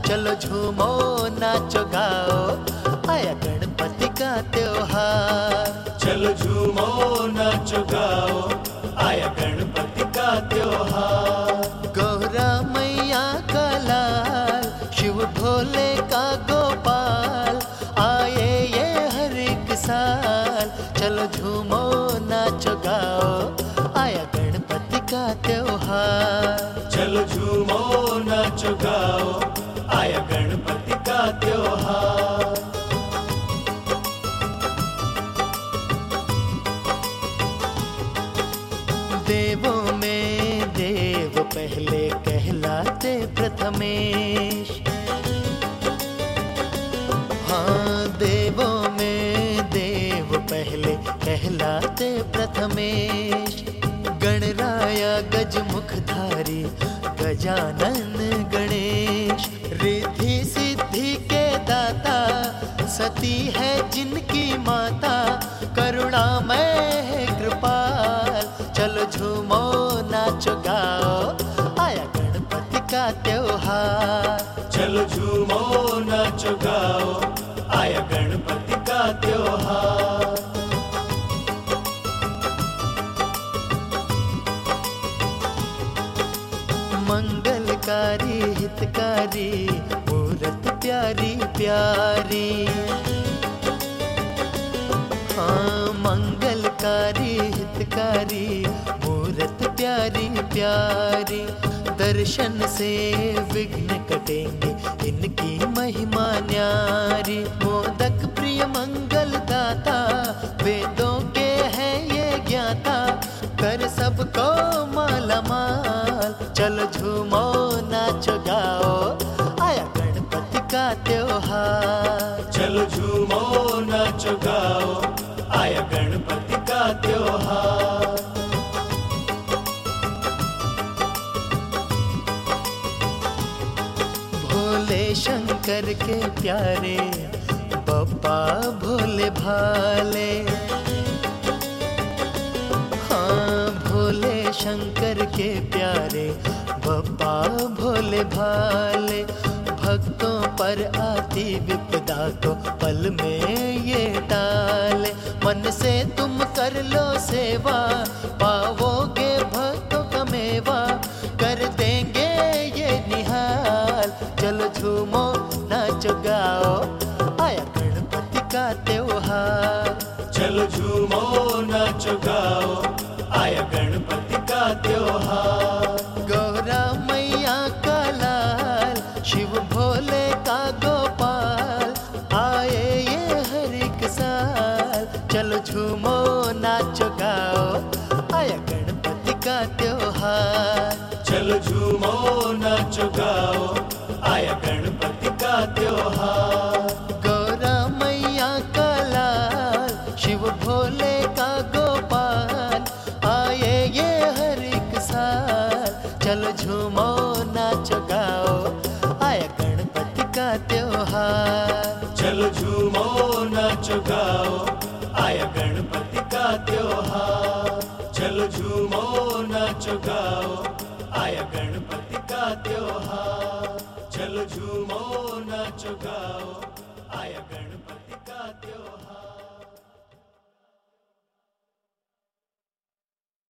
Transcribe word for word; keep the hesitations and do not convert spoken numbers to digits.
चलो झूमो नाचो गाओ, आया गणपति का त्योहार। चलो झूमो नाचो गाओ, आया गणपति का त्योहार। गौरा मैया का लाल, शिव भोले का गोपाल, आए ये हर एक साल। चलो झूमो नाचो गाओ, आया गणपति का त्योहार। चलो झूमो नाचो गाओ, आया गणपति का त्योहार। देवों में देव पहले कहलाते प्रथमेश। हाँ, देवों में देव पहले कहलाते प्रथमेश। गणराया गजमुखधारी गजानन गणेश, रिद्धि सिद्धि के दाता, सती है जिनकी माता, करुणामय है कृपाल। चलो झूमो नाचो गाओ, आया गणपति का त्योहार। चलो झूमो नाचो गाओ, आया गणपति का त्योहार। मंगलकारी हितकारी मूरत प्यारी प्यारी। हाँ, मंगलकारी हितकारी मूरत प्यारी प्यारी। दर्शन से विघ्न कटेंगे, इनकी महिमा न्यारी। मोदक प्रिय मंगल दाता, वेदों के हैं ये ज्ञाता, कर सबको माला माल। चलो झूमो नाचो गाओ, आया गणपति का त्योहार। चलो झूमो नाचो गाओ, आया गणपति का त्योहार। भोले शंकर के प्यारे, बप्पा भोले भाले। हाँ, भोले शंकर के प्यारे, बप्पा भोले भाले। भक्तों पर आती विपदा को पल में ये टाले। मन से तुम कर लो सेवा, पाओगे भक्तों का मेवा, कर देंगे ये निहाल। चलो झूमो नाचो गाओ, आया गणपति का त्योहार। चलो झूमो नाचो गाओ, आया गणपति का त्योहार। गौरा मैया का लाल, शिव भोले का गोपाल, आए ये हर एक साल। चलो झूमो नाचो गाओ, आया गणपति का त्योहार। चलो झूमो नाचो गाओ, आया गणपति का त्योहार। गौरा मैया का लाल, शिव भोले का गोपाल, आए ये हर एक साल। चलो झूमो नाचो गाओ, आया गणपति का त्योहार। चलो झूमो नाचो गाओ, आया गणपति का त्योहार। चलो झूमो नाचो गाओ, आया गणपति का त्योहार। चलो झूमो नाचो गाओ, आया गणपति